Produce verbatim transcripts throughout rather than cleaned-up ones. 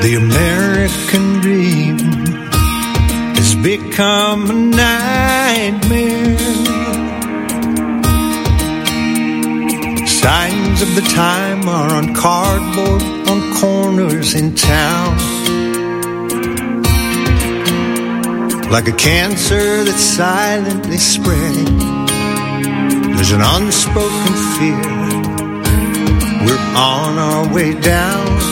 The American dream has become a nightmare. Signs of the time are on cardboard on corners in town. Like a cancer that's silently spreading, there's an unspoken fear. We're on our way down.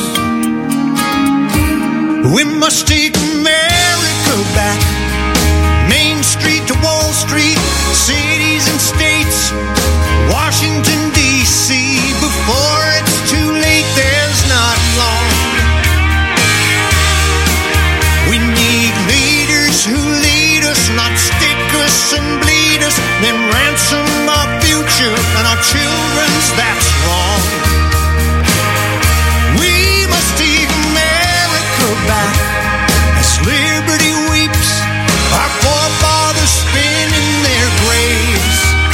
We must take America back. Main Street to Wall Street, cities and states, Washington, D C Before it's too late, there's not long. We need leaders who lead us, not stick us and bleed us, then ransom our future and our children's, that's wrong. We must take America back as liberty weeps, our forefathers spin in their graves.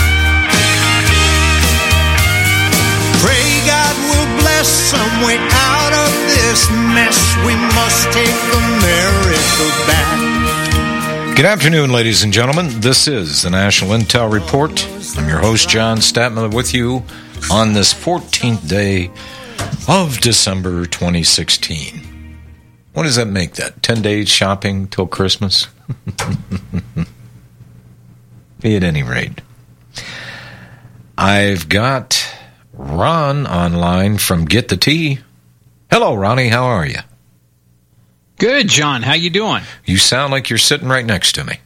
Pray God will bless some way out of this mess. We must take America back. Good afternoon, ladies and gentlemen. This is the National Intel Report. I'm your host, John Statman, with you on this fourteenth day of December twenty sixteen. What does that make that? ten days shopping till Christmas? At any rate, I've got Ron online from Get the Tea. Hello, Ronnie. How are you? Good, John. How you doing? You sound like you're sitting right next to me.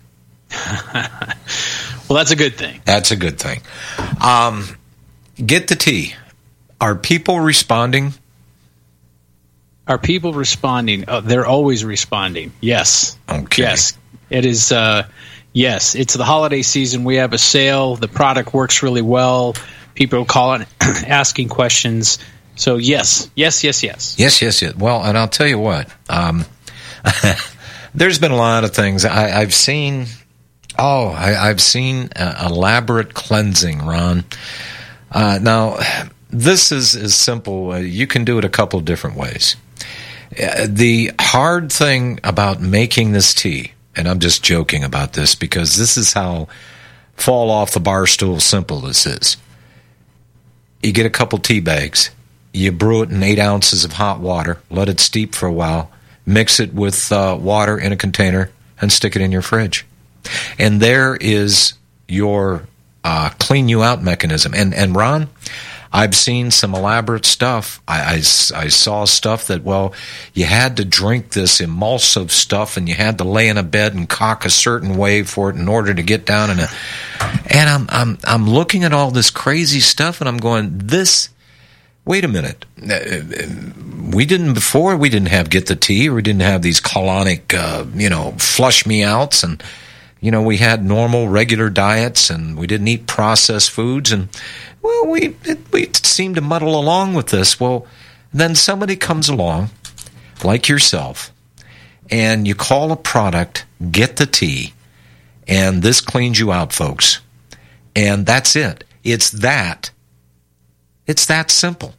Well, that's a good thing. That's a good thing. Um, Get the Tea. Are people responding? Are people responding? Oh, they're always responding. Yes. Okay. Yes. It is. Uh, yes. It's the holiday season. We have a sale. The product works really well. People are calling, asking questions. So yes, yes, yes, yes. Yes, yes, yes. Well, and I'll tell you what. Um, there's been a lot of things I, I've seen. Oh, I, I've seen uh, elaborate cleansing, Ron. Uh, now, this is, is simple. Uh, you can do it a couple different ways. Uh, the hard thing about making this tea, and I'm just joking about this because this is how fall off the bar stool simple this is. You get a couple tea bags. You brew it in eight ounces of hot water. Let it steep for a while. Mix it with uh, water in a container and stick it in your fridge. And there is your uh, clean you out mechanism. And, and Ron, I've seen some elaborate stuff. I, I, I saw stuff that, well, you had to drink this emulsive stuff and you had to lay in a bed and cock a certain way for it in order to get down in a... And I'm I'm I'm looking at all this crazy stuff and I'm going, this... Wait a minute. We didn't before. We didn't have Get the Tea. Or we didn't have these colonic, uh, you know, flush me outs, and you know, we had normal, regular diets, and we didn't eat processed foods, and well, we it, we seemed to muddle along with this. Well, then somebody comes along, like yourself, and you call a product Get the Tea, and this cleans you out, folks, and that's it. It's that. It's that simple.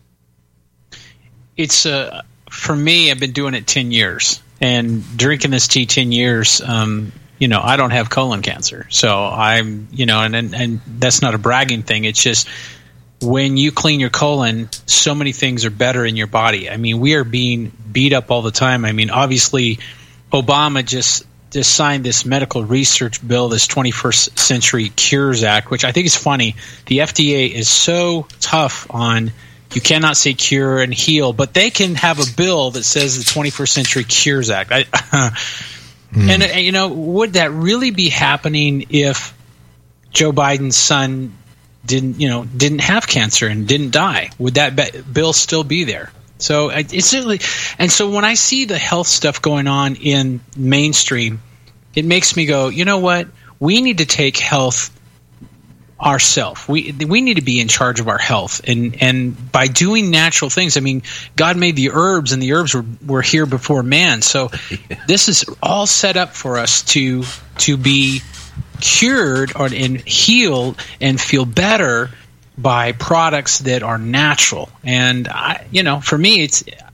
It's uh, for me. I've been doing it ten years, and drinking this tea ten years. Um, you know, I don't have colon cancer, so I'm. You know, and, and and that's not a bragging thing. It's just when you clean your colon, so many things are better in your body. I mean, we are being beat up all the time. I mean, obviously, Obama just just signed this medical research bill, this twenty-first Century Cures Act, which I think is funny. The F D A is so tough on you cannot say cure and heal, but they can have a bill that says the twenty-first Century Cures Act. I, mm. And, you know, would that really be happening if Joe Biden's son didn't, you know, didn't have cancer and didn't die? Would that be- bill still be there? So it's really, and so when I see the health stuff going on in mainstream, it makes me go, you know what? We need to take health ourselves. We we need to be in charge of our health, and and by doing natural things. I mean, God made the herbs, and the herbs were, were here before man. So this is all set up for us to to be cured or and healed and feel better by products that are natural. And I, you know, for me, it's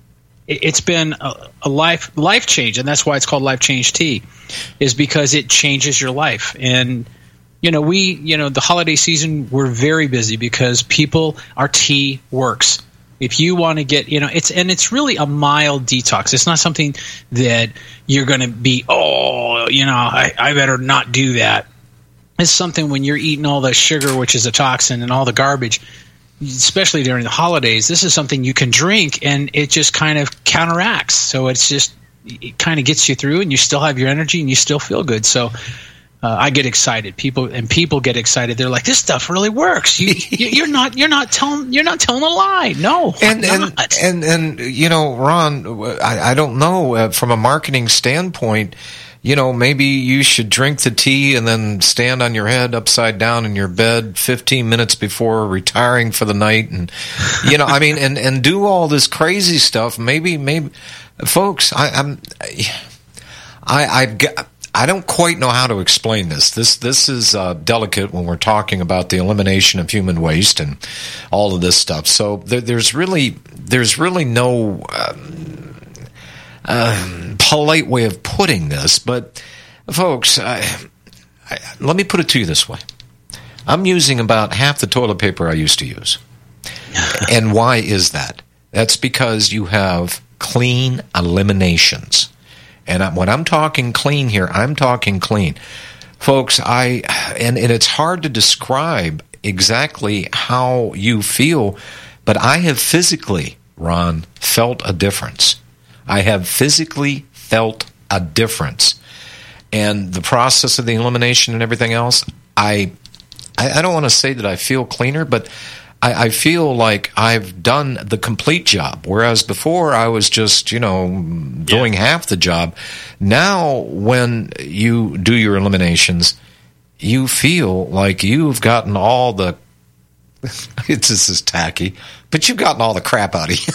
it's been a, a life life change, and that's why it's called Life Change Tea, is because it changes your life. And you know, we you know the holiday season, we're very busy because people, our tea works. If you want to get, you know, it's and it's really a mild detox. It's not something that you're going to be, oh, you know, I, I better not do that. It's something when you're eating all the sugar, which is a toxin, and all the garbage, especially during the holidays, this is something you can drink, and it just kind of counteracts. So it's just, it kind of gets you through, and you still have your energy, and you still feel good. So uh, I get excited. People and people get excited. They're like, "This stuff really works. You, you, you're not, you're not telling, you're not telling a lie." No, and I'm and, not. and and you know, Ron, I, I don't know uh, from a marketing standpoint. You know, maybe you should drink the tea and then stand on your head upside down in your bed fifteen minutes before retiring for the night. And, you know, I mean, and, and do all this crazy stuff. Maybe, maybe, folks, I, I'm, I, I've got, I don't quite know how to explain this. This, this is uh, delicate when we're talking about the elimination of human waste and all of this stuff. So there, there's really, there's really no, um, Uh, polite way of putting this, but folks, I, I, let me put it to you this way. I'm using about half the toilet paper I used to use. And why is that? That's because you have clean eliminations. And I, when I'm talking clean here, I'm talking clean. Folks, I and, and it's hard to describe exactly how you feel, but I have physically, Ron, felt a difference. I have physically felt a difference. And the process of the elimination and everything else, I I, I don't want to say that I feel cleaner, but I, I feel like I've done the complete job. Whereas before I was just, you know, doing yeah. half the job. Now when you do your eliminations, you feel like you've gotten all the it's just as tacky, but you've gotten all the crap out of you.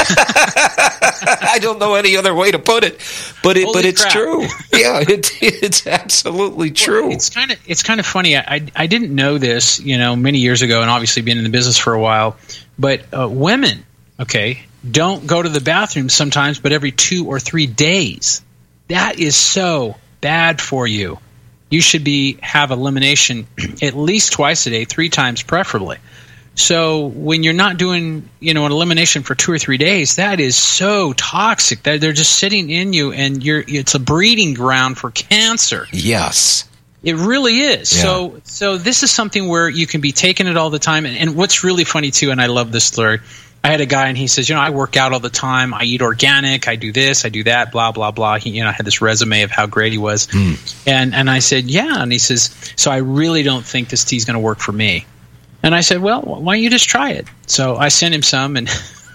I don't know any other way to put it, but it, Holy but it's crap. true. Yeah, it, it's absolutely true. Well, it's kind of it's kind of funny. I, I I didn't know this, you know, many years ago, and obviously been in the business for a while. But uh, women, okay, don't go to the bathroom sometimes, but every two or three days. That is so bad for you. You should be have elimination at least twice a day, three times preferably. So when you're not doing, you know, an elimination for two or three days, that is so toxic. They're, they're just sitting in you, and you're it's a breeding ground for cancer. Yes. It really is. Yeah. So so this is something where you can be taking it all the time. And, and what's really funny, too, and I love this story, I had a guy, and he says, you know, I work out all the time. I eat organic. I do this. I do that, blah, blah, blah. He, you know, I had this resume of how great he was. Mm. And, and I said, yeah. And he says, so I really don't think this tea is going to work for me. And I said, well, why don't you just try it? So I sent him some, and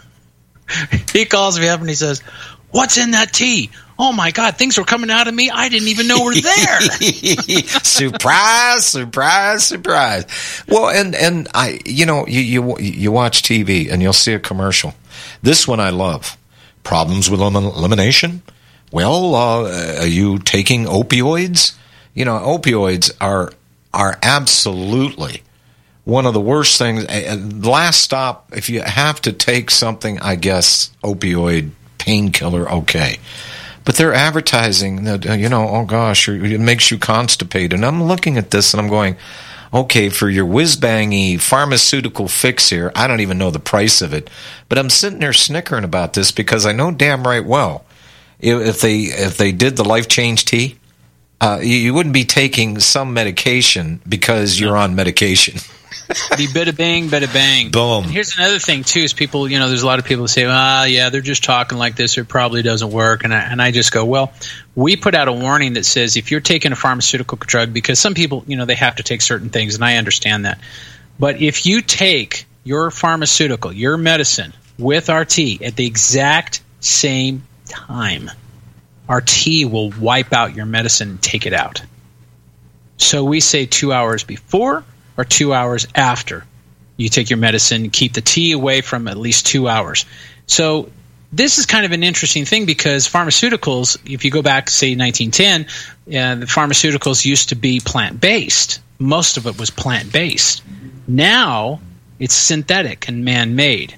he calls me up and he says, what's in that tea? Oh, my God, things were coming out of me I didn't even know were there. Surprise, surprise, surprise. Well, and, and I, you know, you, you you watch T V and you'll see a commercial. This one I love. Problems with elim- elimination? Well, uh, are you taking opioids? You know, opioids are are absolutely one of the worst things. Last stop, if you have to take something, I guess, opioid, painkiller, okay. But they're advertising that, you know, oh gosh, it makes you constipated. And I'm looking at this and I'm going, okay, for your whiz-bangy pharmaceutical fix here, I don't even know the price of it. But I'm sitting there snickering about this because I know damn right well, if they if they did the Life Change Tea, uh, you, you wouldn't be taking some medication because you're on medication. Be bada bing, bada bang. Boom. And here's another thing too: is people, you know, there's a lot of people that say, "Ah, yeah, they're just talking like this. It probably doesn't work." And I, and I just go, "Well, we put out a warning that says if you're taking a pharmaceutical drug, because some people, you know, they have to take certain things, and I understand that. But if you take your pharmaceutical, your medicine, with our tea at the exact same time, our tea will wipe out your medicine and take it out. So we say two hours before or two hours after you take your medicine. Keep the tea away from at least two hours. So this is kind of an interesting thing because pharmaceuticals, if you go back, say, nineteen ten, uh, the pharmaceuticals used to be plant-based. Most of it was plant-based. Now it's synthetic and man-made.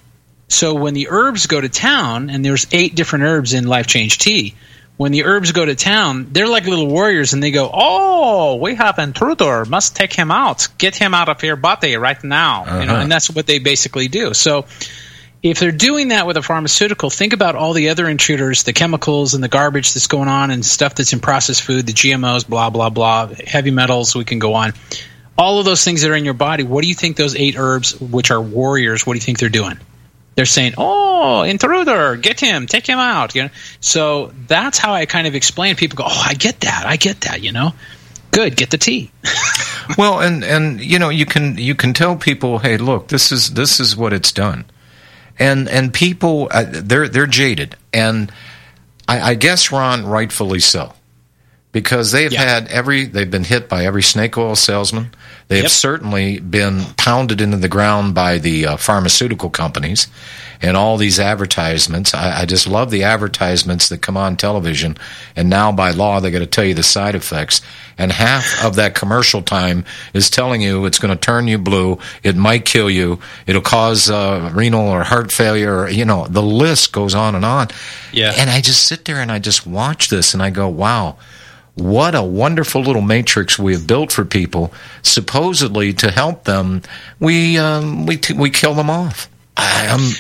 So when the herbs go to town, and there's eight different herbs in Life Change Tea, when the herbs go to town, they're like little warriors, and they go, oh, we have intruder, must take him out, get him out of your body right now. Uh-huh. You know, and that's what they basically do. So if they're doing that with a pharmaceutical, think about all the other intruders, the chemicals and the garbage that's going on and stuff that's in processed food, the G M Os, blah, blah, blah, heavy metals, we can go on. All of those things that are in your body, what do you think those eight herbs, which are warriors, what do you think they're doing? They're saying, oh, intruder, get him, take him out. You know? So that's how I kind of explain. People go, oh, I get that, I get that, you know. Good, get the tea. Well, and, and you know, you can you can tell people, hey, look, this is this is what it's done. And and people, uh, they're they're jaded. And I, I guess, Ron, rightfully so. Because they've yeah. had every, they've been hit by every snake oil salesman. They've yep. certainly been pounded into the ground by the uh, pharmaceutical companies and all these advertisements. I, I just love the advertisements that come on television. And now by law, they got to tell you the side effects. And half of that commercial time is telling you it's going to turn you blue. It might kill you. It'll cause uh, renal or heart failure. Or, you know, the list goes on and on. Yeah. And I just sit there and I just watch this and I go, wow. What a wonderful little matrix we have built for people, supposedly to help them. We um, we t- we kill them off. I,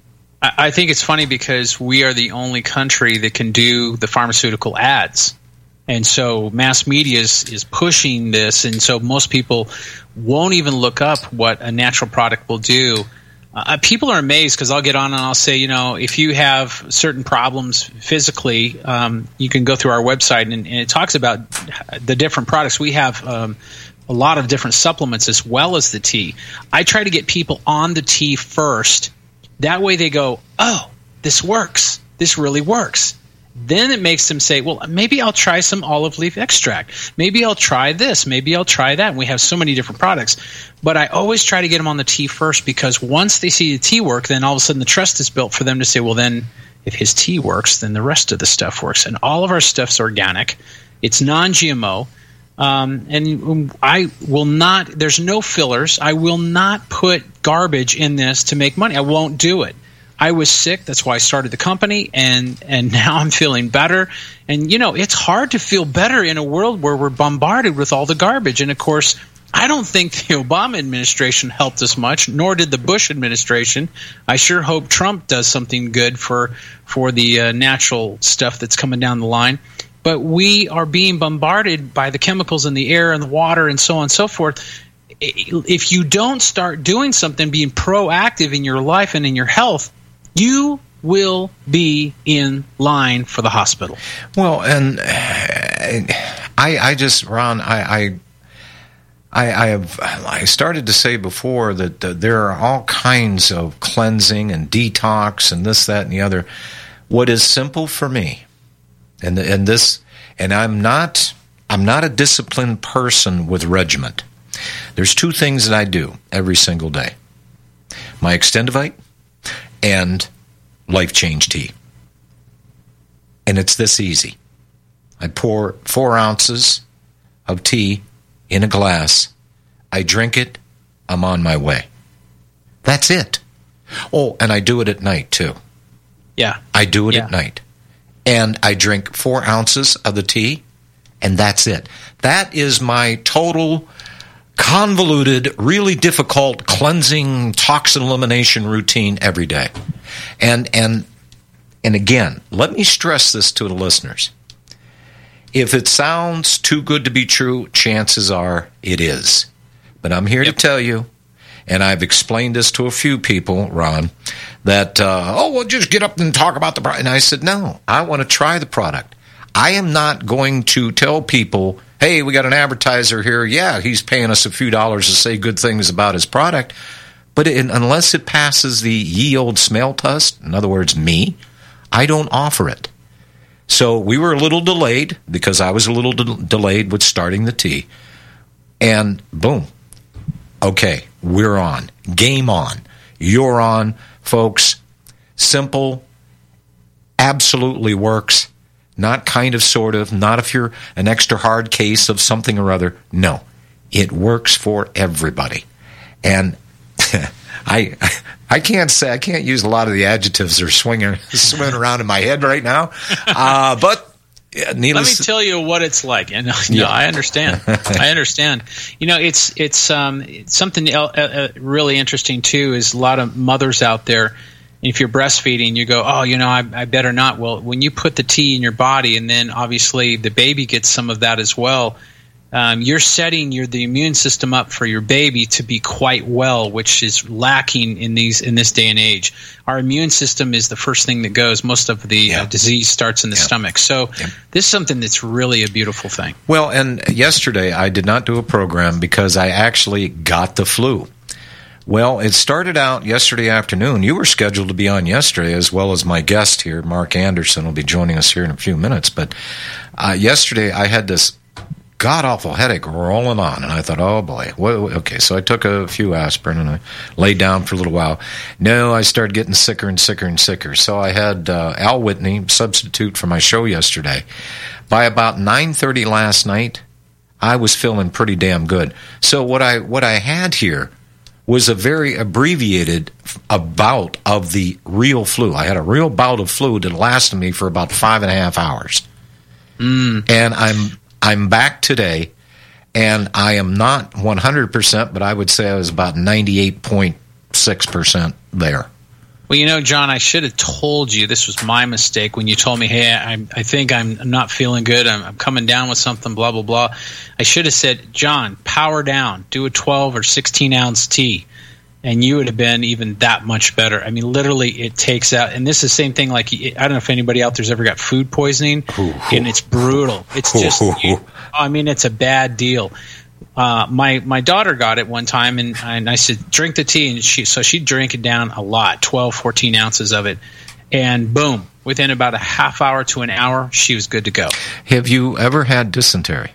I think it's funny because we are the only country that can do the pharmaceutical ads, and so mass media is, is pushing this, and so most people won't even look up what a natural product will do. Uh, people are amazed because I'll get on and I'll say, you know, if you have certain problems physically, um, you can go through our website and, and it talks about the different products. We have um, a lot of different supplements as well as the tea. I try to get people on the tea first. That way they go, oh, this works. This really works. Then it makes them say, well, maybe I'll try some olive leaf extract. Maybe I'll try this. Maybe I'll try that. And we have so many different products. But I always try to get them on the tea first because once they see the tea work, then all of a sudden the trust is built for them to say, well, then if his tea works, then the rest of the stuff works. And all of our stuff's organic. It's non-G M O. Um, and I will not – there's no fillers. I will not put garbage in this to make money. I won't do it. I was sick. That's why I started the company, and, and now I'm feeling better. And, you know, it's hard to feel better in a world where we're bombarded with all the garbage. And, of course, I don't think the Obama administration helped us much, nor did the Bush administration. I sure hope Trump does something good for, for the uh, natural stuff that's coming down the line. But we are being bombarded by the chemicals in the air and the water and so on and so forth. If you don't start doing something, being proactive in your life and in your health, you will be in line for the hospital. Well, and I, I just, Ron, I, I, I have, I started to say before that uh, there are all kinds of cleansing and detox and this, that, and the other. What is simple for me, and and this, and I'm not, I'm not a disciplined person with regiment. There's two things that I do every single day: my Extendivite and Life Change Tea. And it's this easy. I pour four ounces of tea in a glass. I drink it. I'm on my way. That's it. Oh, and I do it at night, too. Yeah. I do it yeah. at night. And I drink four ounces of the tea, and that's it. That is my total convoluted, really difficult cleansing, toxin elimination routine every day. And and and again, let me stress this to the listeners. If it sounds too good to be true, chances are it is. But I'm here yep. to tell you, and I've explained this to a few people, Ron, that, uh, oh, well, just get up and talk about the product. And I said, no, I want to try the product. I am not going to tell people, hey, we got an advertiser here. Yeah, he's paying us a few dollars to say good things about his product. But it, unless it passes the ye old smell test, in other words, me, I don't offer it. So we were a little delayed because I was a little de- delayed with starting the tea. And boom. Okay, we're on. Game on. You're on, folks. Simple. Absolutely works. Not kind of, sort of. Not if you're an extra hard case of something or other. No. It works for everybody. And I I can't say I can't use a lot of the adjectives that are swinging swimming around in my head right now, uh, but. Yeah, needless. Let me tell you what it's like. And no, yeah. I understand. I understand. You know, it's it's um, something uh, uh, really interesting too. Is a lot of mothers out there. If you're breastfeeding, you go, oh, you know, I, I better not. Well, when you put the tea in your body, and then obviously the baby gets some of that as well. Um, you're setting your the immune system up for your baby to be quite well, which is lacking in these in this day and age. Our immune system is the first thing that goes. Most of the yeah. uh, disease starts in the yeah. stomach. So yeah. this is something that's really a beautiful thing. Well, and yesterday I did not do a program because I actually got the flu. Well, it started out yesterday afternoon. You were scheduled to be on yesterday, as well as my guest here, Mark Anderson, will be joining us here in a few minutes. But uh, yesterday I had this god-awful headache rolling on, and I thought, oh, boy. Well, okay, so I took a few aspirin, and I laid down for a little while. No, I started getting sicker and sicker and sicker. So I had uh, Al Whitney substitute for my show yesterday. By about nine thirty last night, I was feeling pretty damn good. So what I what I had here was a very abbreviated bout of the real flu. I had a real bout of flu that lasted me for about five and a half hours. Mm. And I'm... I'm back today, and I am not one hundred percent, but I would say I was about ninety-eight point six percent there. Well, you know, John, I should have told you this was my mistake when you told me, hey, I, I think I'm, I'm not feeling good. I'm, I'm coming down with something, blah, blah, blah. I should have said, John, power down. Do a twelve or sixteen ounce tea. And you would have been even that much better. I mean, literally, it takes out. And this is the same thing. Like, I don't know if anybody out there's ever got food poisoning, ooh, and it's brutal. It's just, you, I mean, it's a bad deal. Uh, my my daughter got it one time, and, and I said, drink the tea, and she so she drank it down a lot, twelve, fourteen ounces of it, and boom, within about a half hour to an hour, she was good to go. Have you ever had dysentery?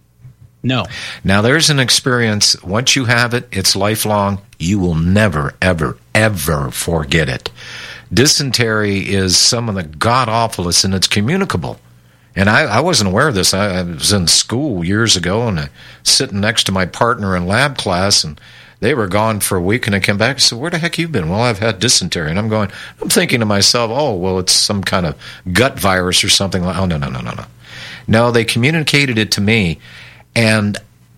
No. Now, there's an experience. Once you have it, it's lifelong. You will never, ever, ever forget it. Dysentery is some of the god-awfulest, and it's communicable. And I, I wasn't aware of this. I, I was in school years ago, and I, sitting next to my partner in lab class, and they were gone for a week, and I came back and said, where the heck you been? Well, I've had dysentery. And I'm going, I'm thinking to myself, oh, well, it's some kind of gut virus or something. Oh, no, no, no, no, no. No, they communicated it to me. And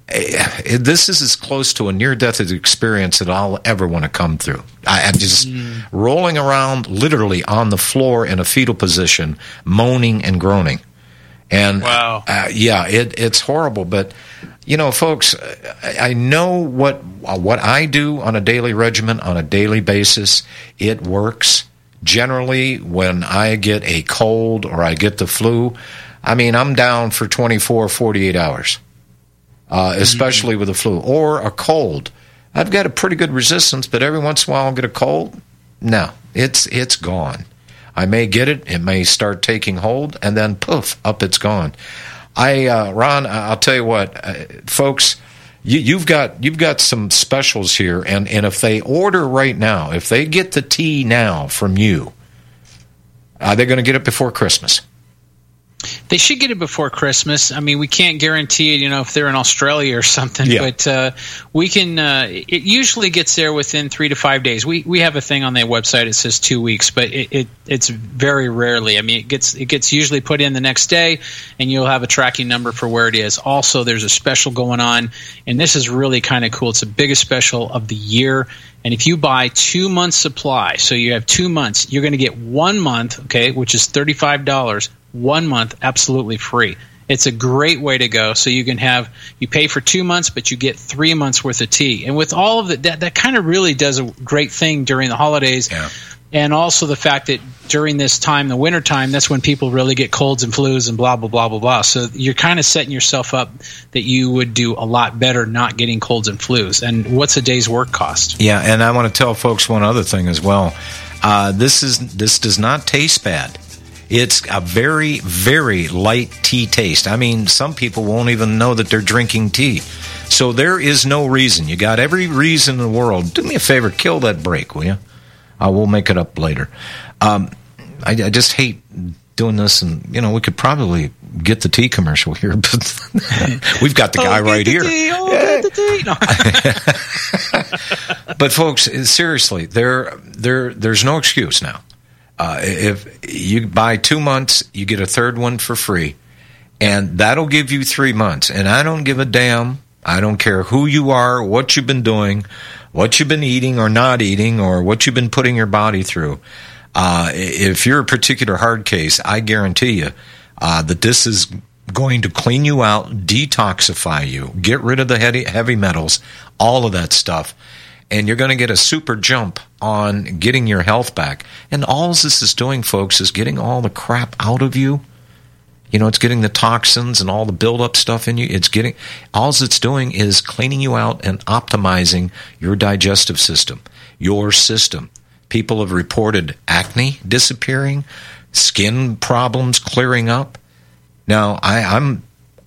this is as close to a near-death experience that I'll ever want to come through. I, I'm just mm. rolling around literally on the floor in a fetal position, moaning and groaning. And wow. uh, yeah, it, it's horrible. But, you know, folks, I, I know what what I do on a daily regimen, on a daily basis. It works. Generally, when I get a cold or I get the flu, I mean, I'm down for twenty-four, forty-eight hours. Uh, especially with the flu or a cold. I've got a pretty good resistance, but every once in a while I'll get a cold. No, it's it's gone. I may get it, it may start taking hold, and then poof, up it's gone. I, uh, Ron, I'll tell you what, uh, folks, you, you've got you've got some specials here, and, and if they order right now, if they get the tea now from you, uh, they're going to get it before Christmas. They should get it before Christmas. I mean, we can't guarantee it, you know, if they're in Australia or something, yeah. but uh, we can uh, – it usually gets there within three to five days. We we have a thing on their website. It says two weeks, but it, it it's very rarely. I mean, it gets it gets usually put in the next day, and you'll have a tracking number for where it is. Also, there's a special going on, and this is really kind of cool. It's the biggest special of the year. And if you buy two months' supply, so you have two months, you're going to get one month, okay, which is thirty-five dollars, one month absolutely free. It's a great way to go. So you can have, you pay for two months, but you get three months worth of tea. And with all of the, that, that kind of really does a great thing during the holidays. Yeah. And also the fact that during this time, the winter time, that's when people really get colds and flus and blah, blah, blah, blah, blah. So you're kind of setting yourself up that you would do a lot better not getting colds and flus. And what's a day's work cost? Yeah, and I want to tell folks one other thing as well. Uh, this is this does not taste bad. It's a very, very light tea taste. I mean, some people won't even know that they're drinking tea. So there is no reason. You got every reason in the world. Do me a favor, kill that break, will you? Uh, we'll make it up later. Um, I, I just hate doing this, and you know we could probably get the tea commercial here, but we've got the guy oh, right the here. Tea, oh, yeah. the tea. No. But folks, seriously, there, there, there's no excuse now. Uh, if you buy two months, you get a third one for free, and that'll give you three months. And I don't give a damn. I don't care who you are, what you've been doing, what you've been eating or not eating, or what you've been putting your body through. Uh, if you're a particular hard case, I guarantee you uh, that this is going to clean you out, detoxify you, get rid of the heavy, heavy metals, all of that stuff. And you're going to get a super jump on getting your health back. And all this is doing, folks, is getting all the crap out of you. You know, it's getting the toxins and all the buildup stuff in you. It's getting, all it's doing is cleaning you out and optimizing your digestive system, your system. People have reported acne disappearing, skin problems clearing up. Now, I, I'm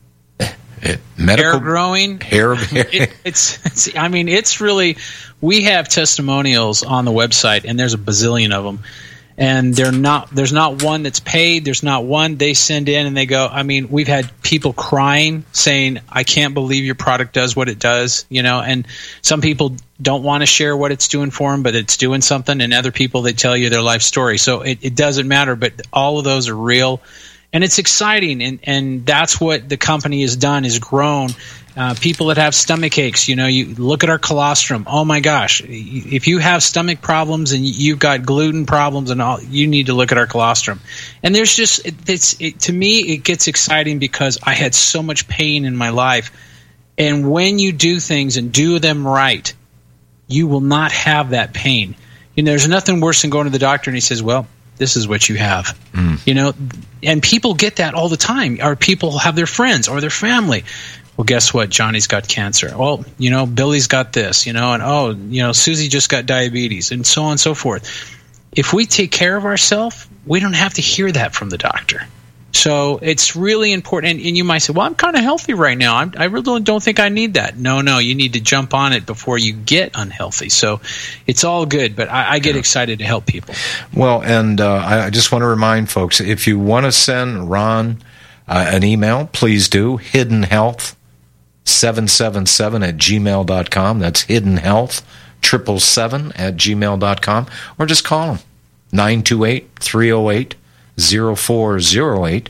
medical hair growing. Hair, hair. It, it's, it's. I mean, it's really. We have testimonials on the website, and there's a bazillion of them. And they're not. There's not one that's paid. There's not one they send in and they go. I mean, we've had people crying, saying, "I can't believe your product does what it does." You know, and some people don't want to share what it's doing for them, but it's doing something. And other people, they tell you their life story. So it, it doesn't matter. But all of those are real, and it's exciting. And and that's what the company has done, is grown. Uh, people that have stomach aches, you know, you look at our colostrum. Oh my gosh, if you have stomach problems and you've got gluten problems and all, you need to look at our colostrum. And there's just, it, it's it, to me, it gets exciting because I had so much pain in my life. And when you do things and do them right, you will not have that pain. You know, there's nothing worse than going to the doctor and he says, well, this is what you have. Mm. You know, and people get that all the time. Or people have their friends or their family. Well, guess what? Johnny's got cancer. Well, you know, Billy's got this, you know, and oh, you know, Susie just got diabetes, and so on and so forth. If we take care of ourselves, we don't have to hear that from the doctor. So it's really important. And, and you might say, well, I'm kind of healthy right now. I'm, I really don't think I need that. No, no, you need to jump on it before you get unhealthy. So it's all good, but I, I get yeah. excited to help people. Well, and uh, I just want to remind folks, if you want to send Ron uh, an email, please do. Hidden Health seven seven seven at gmail dot com. That's Hidden Health seven seven seven at gmail dot com. Or just call him, nine two eight, three oh eight, oh four oh eight.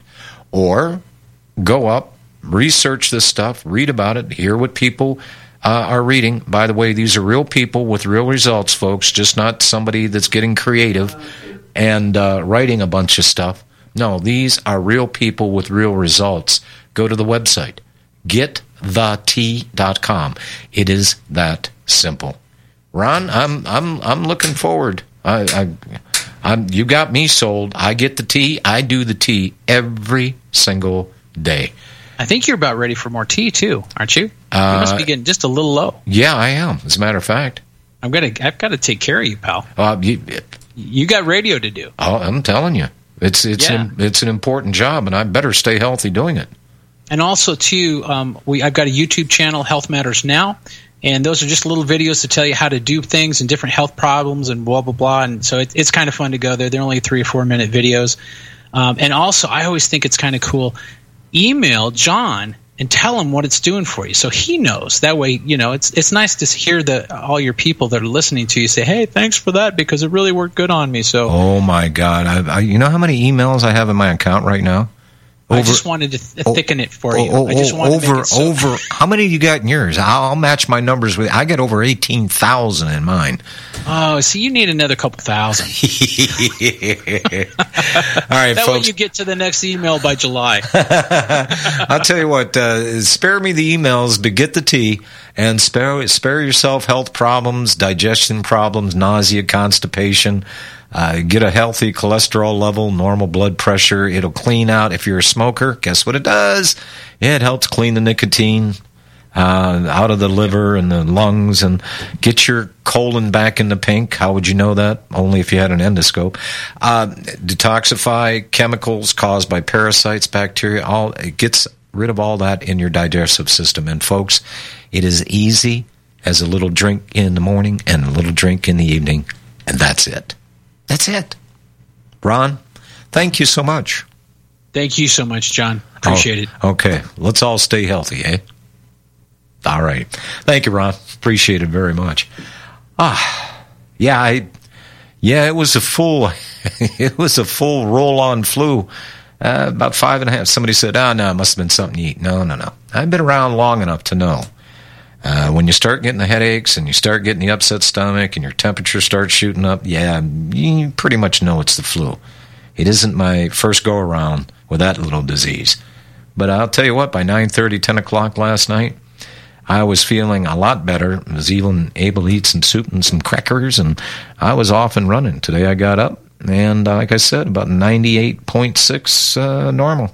Or go up, research this stuff, read about it, hear what people uh, are reading. By the way, these are real people with real results, folks, just not somebody that's getting creative and uh, writing a bunch of stuff. No, these are real people with real results. Go to the website, get the tea dot com. It is that simple. Ron, I'm I'm I'm looking forward. I, I I'm you got me sold. I get the tea. I do the tea every single day. I think you're about ready for more tea too, aren't you? Uh, you must be getting just a little low. Yeah, I am. As a matter of fact, I'm gonna I've got to take care of you, pal. Uh, you, you got radio to do. Oh, I'm telling you, it's it's yeah. an, it's an important job, and I better stay healthy doing it. And also, too, um, we I've got a YouTube channel, Health Matters Now, and those are just little videos to tell you how to do things and different health problems and blah, blah, blah. And so it, it's kind of fun to go there. They're only three or four minute videos. Um, and also, I always think it's kind of cool. Email John and tell him what it's doing for you, so he knows. That way, you know, it's it's nice to hear the all your people that are listening to you say, "Hey, thanks for that because it really worked good on me." So, oh my God, I, I, you know how many emails I have in my account right now? Over, I just wanted to th- thicken it for you. Oh, oh, I just wanted over, to make it so. over. How many do you got in yours? I'll, I'll match my numbers with. I got over eighteen thousand in mine. Oh, see, you need another couple thousand. All right, that folks. way you get to the next email by July. I'll tell you what. Uh, spare me the emails, but get the tea, and spare spare yourself health problems, digestion problems, nausea, constipation. Uh, get a healthy cholesterol level, normal blood pressure. It'll clean out. If you're a smoker, guess what it does? It helps clean the nicotine uh, out of the liver and the lungs and get your colon back in the pink. How would you know that? Only if you had an endoscope. Uh, detoxify chemicals caused by parasites, bacteria. All it gets rid of all that in your digestive system. And folks, it is easy as a little drink in the morning and a little drink in the evening, and that's it. That's it. Ron, thank you so much. Thank you so much, John. Appreciate oh, it. Okay. Let's all stay healthy, eh? All right. Thank you, Ron. Appreciate it very much. Ah, yeah, I, yeah, it was a full, it was a full roll-on flu. Uh, about five and a half. Somebody said, oh, no, it must have been something you eat. No, no, no. I've been around long enough to know. Uh, when you start getting the headaches and you start getting the upset stomach and your temperature starts shooting up, yeah, you pretty much know it's the flu. It isn't my first go-around with that little disease. But I'll tell you what, by nine thirty, ten o'clock last night, I was feeling a lot better. I was even able to eat some soup and some crackers, and I was off and running. Today I got up, and uh, like I said, about ninety-eight point six uh, normal.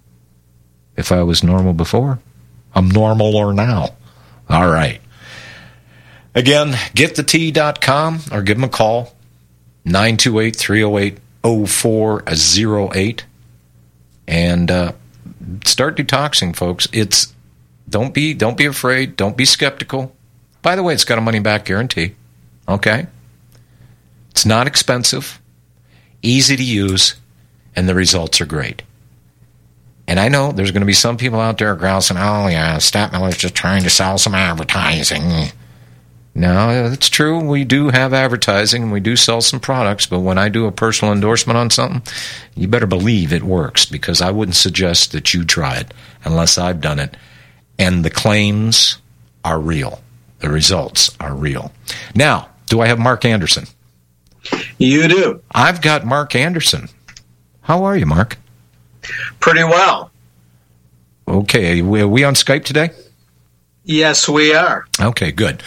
If I was normal before, I'm normal or now. All right. Again, get the tea dot com or give them a call, nine two eight, three oh eight, oh four oh eight, and uh, start detoxing, folks. It's don't be don't be afraid. Don't be skeptical. By the way, it's got a money-back guarantee. Okay? It's not expensive, easy to use, and the results are great. And I know there's going to be some people out there grousing, oh, yeah, Stat Miller's just trying to sell some advertising. No, it's true. We do have advertising, and we do sell some products, but when I do a personal endorsement on something, you better believe it works, because I wouldn't suggest that you try it unless I've done it. And the claims are real. The results are real. Now, do I have Mark Anderson? You do. I've got Mark Anderson. How are you, Mark? Pretty well. Okay. Are we on Skype today? Yes, we are. Okay, good.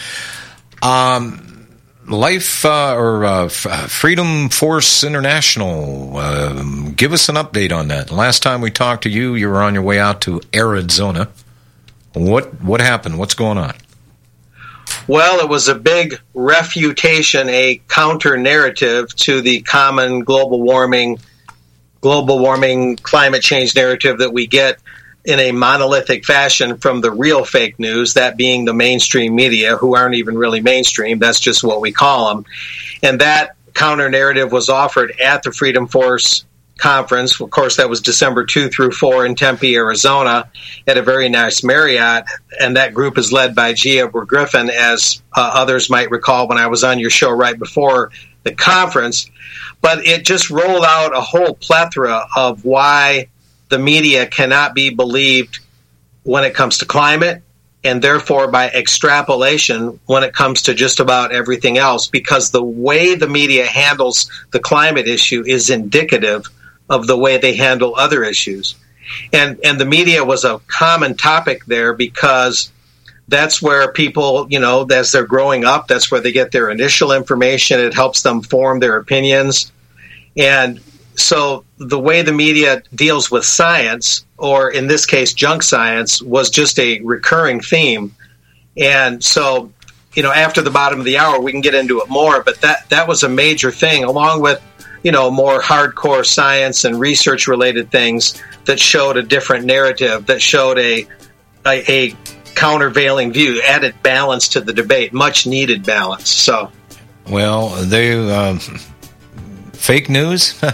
Um, Life uh, or uh, F- Freedom Force International, uh, give us an update on that. Last time we talked to you, you were on your way out to Arizona. What what happened? What's going on? Well, it was a big refutation, a counter-narrative to the common global warming, global warming, climate change narrative that we get in a monolithic fashion from the real fake news, that being the mainstream media, who aren't even really mainstream. That's just what we call them. And that counter-narrative was offered at the Freedom Force Conference. Of course, that was December second through fourth in Tempe, Arizona, at a very nice Marriott. And that group is led by G. Edward Griffin, as uh, others might recall when I was on your show right before the conference. But it just rolled out a whole plethora of why the media cannot be believed when it comes to climate, and therefore by extrapolation when it comes to just about everything else, because the way the media handles the climate issue is indicative of the way they handle other issues. And and the media was a common topic there, because that's where people, you know, as they're growing up, that's where they get their initial information. It helps them form their opinions. And so the way the media deals with science, or in this case, junk science, was just a recurring theme. And so, you know, after the bottom of the hour, we can get into it more, but that, that was a major thing, along with, you know, more hardcore science and research-related things that showed a different narrative, that showed a, a, a countervailing view, added balance to the debate, much-needed balance. So, well, they... Um... Fake news? Yeah,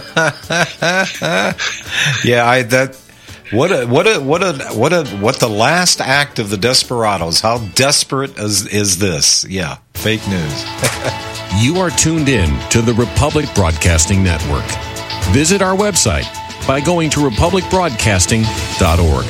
I that what a what a what a what a what the last act of the Desperados. How desperate is is this? Yeah, fake news. You are tuned in to the Republic Broadcasting Network. Visit our website by going to republic broadcasting dot org.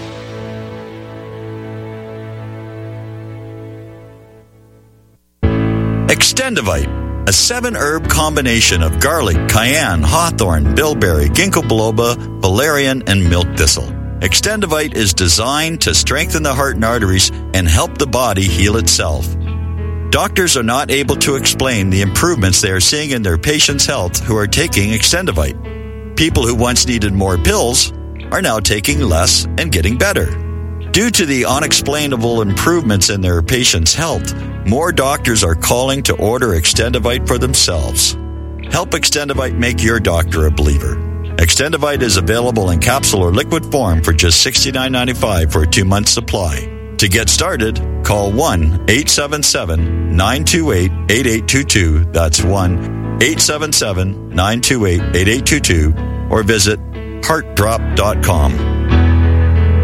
Extendivite, a seven-herb combination of garlic, cayenne, hawthorn, bilberry, ginkgo biloba, valerian, and milk thistle. Extendivite is designed to strengthen the heart and arteries and help the body heal itself. Doctors are not able to explain the improvements they are seeing in their patients' health who are taking Extendivite. People who once needed more pills are now taking less and getting better. Due to the unexplainable improvements in their patients' health, more doctors are calling to order Extendivite for themselves. Help Extendivite make your doctor a believer. Extendivite is available in capsule or liquid form for just sixty-nine ninety-five for a two-month supply. To get started, call one eight seven seven, nine two eight, eight eight two two. That's one eight seven seven, nine two eight, eight eight two two, or visit heart drop dot com.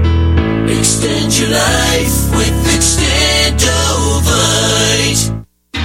Extend your life with Extendovite.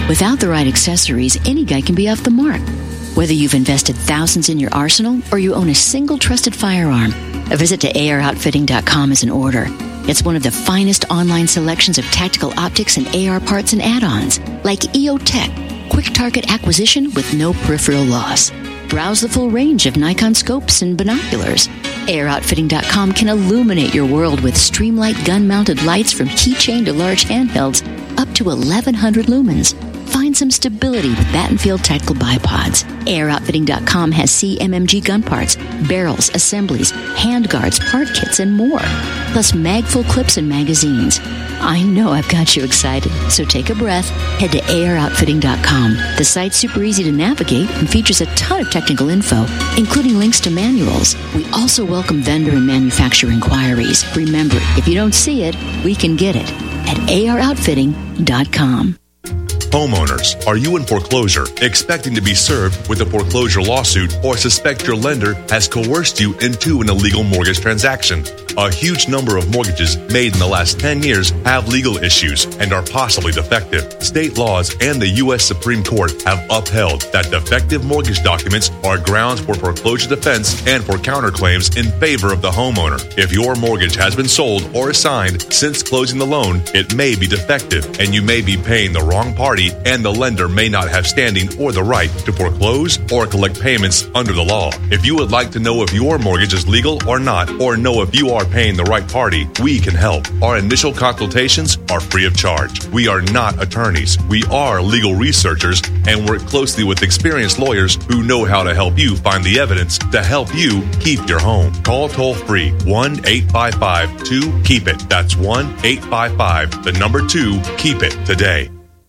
Without the right accessories, any guy can be off the mark. Whether you've invested thousands in your arsenal or you own a single trusted firearm, a visit to A R outfitting dot com is in order. It's one of the finest online selections of tactical optics and A R parts and add-ons, like E O Tech, quick target acquisition with no peripheral loss. Browse the full range of Nikon scopes and binoculars. A R outfitting dot com can illuminate your world with Streamlight gun-mounted lights from keychain to large handhelds up to eleven hundred lumens. Find some stability with Battenfield Tactical Bipods. A R outfitting dot com has C M M G gun parts, barrels, assemblies, handguards, part kits, and more. Plus magful clips and magazines. I know I've got you excited, so take a breath. Head to A R outfitting dot com. The site's super easy to navigate and features a ton of technical info, including links to manuals. We also welcome vendor and manufacturer inquiries. Remember, if you don't see it, we can get it at A R outfitting dot com. Homeowners, are you in foreclosure, expecting to be served with a foreclosure lawsuit, or suspect your lender has coerced you into an illegal mortgage transaction? A huge number of mortgages made in the last ten years have legal issues and are possibly defective. State laws and the U S Supreme Court have upheld that defective mortgage documents are grounds for foreclosure defense and for counterclaims in favor of the homeowner. If your mortgage has been sold or assigned since closing the loan, it may be defective and you may be paying the wrong party, and the lender may not have standing or the right to foreclose or collect payments under the law. If you would like to know if your mortgage is legal or not, or know if you are paying the right party, we can help. Our initial consultations are free of charge. We are not attorneys. We are legal researchers and work closely with experienced lawyers who know how to help you find the evidence to help you keep your home. Call toll free one eight five five two keep it. That's one eight five five, the number two, keep it today.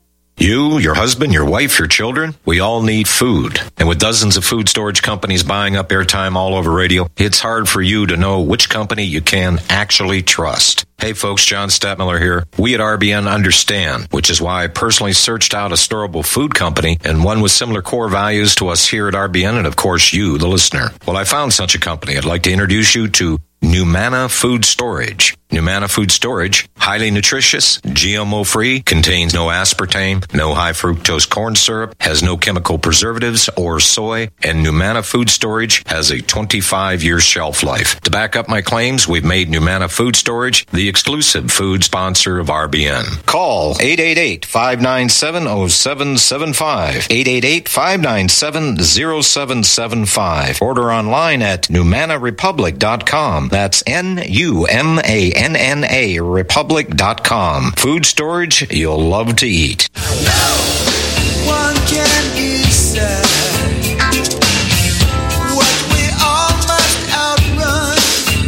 You, your husband, your wife, your children, we all need food. And with dozens of food storage companies buying up airtime all over radio, it's hard for you to know which company you can actually trust. Hey folks, John Stadtmiller here. We at R B N understand, which is why I personally searched out a storable food company and one with similar core values to us here at R B N and of course you, the listener. Well, I found such a company. I'd like to introduce you to Numana Food Storage. Numana Food Storage, highly nutritious, G M O-free, contains no aspartame, no high fructose corn syrup, has no chemical preservatives or soy, and Numana Food Storage has a twenty-five year shelf life. To back up my claims, we've made Numana Food Storage the exclusive food sponsor of R B N. Call eight eight eight, five nine seven, zero seven seven five, eight eight eight, five nine seven, zero seven seven five. Order online at numana republic dot com. That's N U M A N N A republic dot com. Food storage you'll love to eat. One can decide what we all must outrun.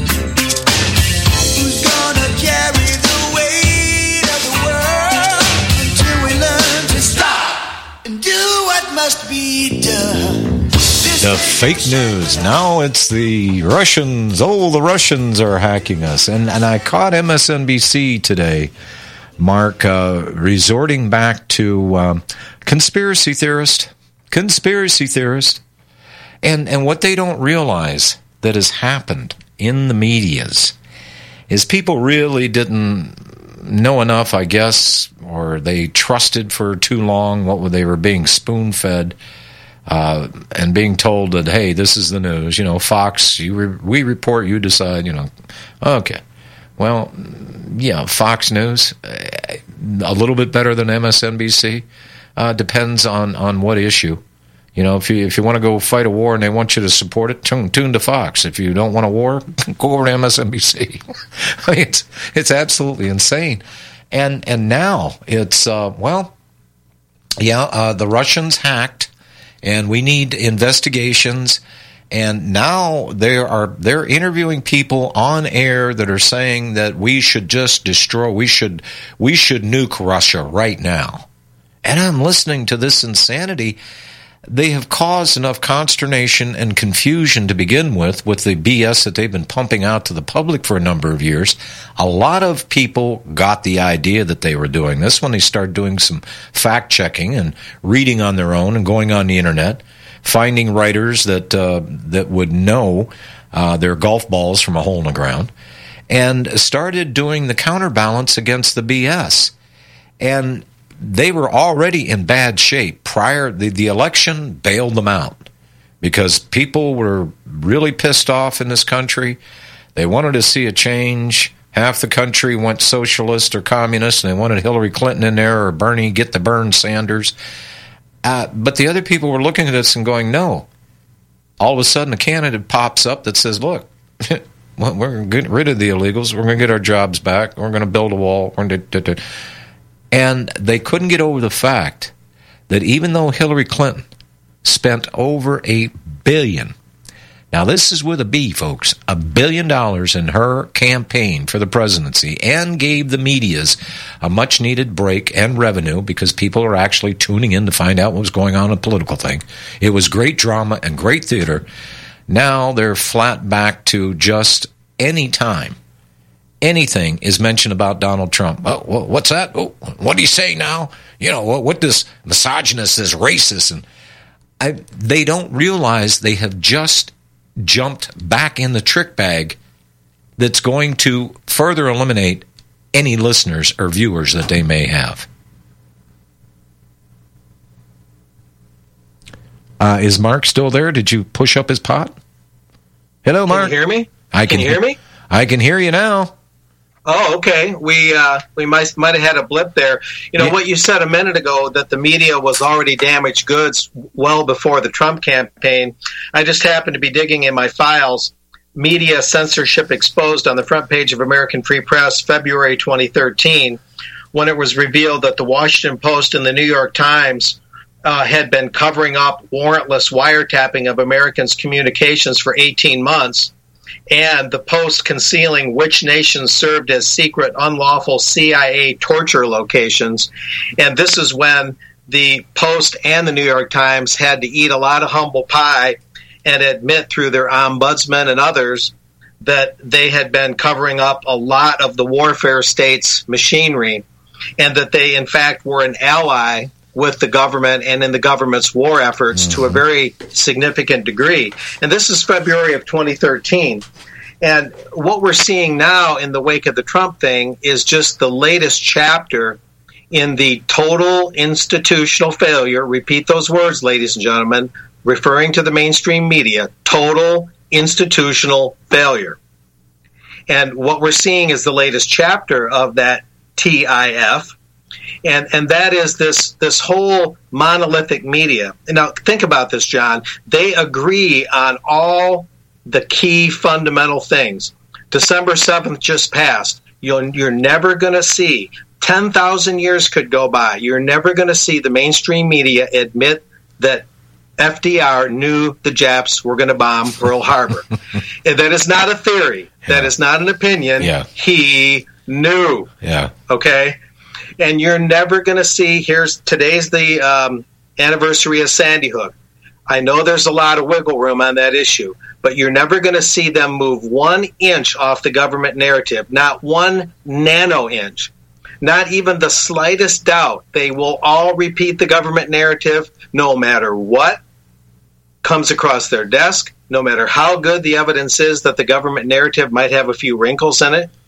Who's gonna carry the weight of the world until we learn to stop and do what must be done? The fake news. Now it's the Russians. Oh, the Russians are hacking us. And and I caught M S N B C today, Mark, uh, resorting back to um, conspiracy theorist, conspiracy theorist. And, and what they don't realize that has happened in the medias is people really didn't know enough, I guess, or they trusted for too long what they were being spoon-fed. Uh, and being told that, hey, this is the news, you know, Fox, you re- we report, you decide, you know. Okay. Well, yeah, Fox News, a little bit better than M S N B C. Uh, depends on, on what issue. You know, if you if you want to go fight a war and they want you to support it, tune, tune to Fox. If you don't want a war, go over to M S N B C. it's it's absolutely insane. And and now it's, uh, well, yeah, uh, the Russians hacked. And we need investigations. And now they are they're interviewing people on air that are saying that we should just destroy, we should we should nuke Russia right now. And I'm listening to this insanity. They have caused enough consternation and confusion to begin with, with the B S that they've been pumping out to the public for a number of years. A lot of people got the idea that they were doing this when they started doing some fact-checking and reading on their own and going on the internet, finding writers that uh, that would know uh, their golf balls from a hole in the ground, and started doing the counterbalance against the B S. And they were already in bad shape prior. The, the election bailed them out because people were really pissed off in this country. They wanted to see a change. Half the country went socialist or communist, and they wanted Hillary Clinton in there or Bernie, get the Bern Sanders. Uh, but the other people were looking at this and going, no. All of a sudden, a candidate pops up that says, look, we're going to get rid of the illegals. We're going to get our jobs back. We're going to build a wall. We're going to... And they couldn't get over the fact that even though Hillary Clinton spent over a billion, now this is with a B, folks, a billion dollars in her campaign for the presidency, and gave the medias a much-needed break and revenue because people are actually tuning in to find out what was going on in the political thing. It was great drama and great theater. Now they're flat back to just any time anything is mentioned about Donald Trump. Oh, what's that? Oh, what do you say now? You know, what, what this misogynist is racist. And I, they don't realize they have just jumped back in the trick bag that's going to further eliminate any listeners or viewers that they may have. Uh, is Mark still there? Did you push up his pot? Hello, Mark. Can you hear me? I can, can you hear me? I can hear you now. Oh, okay. We uh, we might might have had a blip there. You know, yeah. What you said a minute ago, that the media was already damaged goods well before the Trump campaign. I just happened to be digging in my files. Media censorship exposed on the front page of American Free Press, February twenty thirteen, when it was revealed that the Washington Post and the New York Times uh, had been covering up warrantless wiretapping of Americans' communications for eighteen months. And the Post concealing which nations served as secret, unlawful C I A torture locations. And this is when the Post and the New York Times had to eat a lot of humble pie and admit through their ombudsman and others that they had been covering up a lot of the warfare state's machinery, and that they, in fact, were an ally with the government and in the government's war efforts mm-hmm. to a very significant degree. And this is February of twenty thirteen. And what we're seeing now in the wake of the Trump thing is just the latest chapter in the total institutional failure. Repeat those words, ladies and gentlemen, referring to the mainstream media, total institutional failure. And what we're seeing is the latest chapter of that T I F. And and that is this this whole monolithic media. And now think about this, John. They agree on all the key fundamental things. December seventh just passed. You'll, you're never going to see, ten thousand years could go by, you're never going to see the mainstream media admit that F D R knew the Japs were going to bomb Pearl Harbor. And that is not a theory. Yeah. That is not an opinion. Yeah. He knew. Yeah. Okay? And you're never going to see, here's, today's the um, anniversary of Sandy Hook. I know there's a lot of wiggle room on that issue, but you're never going to see them move one inch off the government narrative, not one nano inch, not even the slightest doubt. They will all repeat the government narrative no matter what comes across their desk, no matter how good the evidence is that the government narrative might have a few wrinkles in it.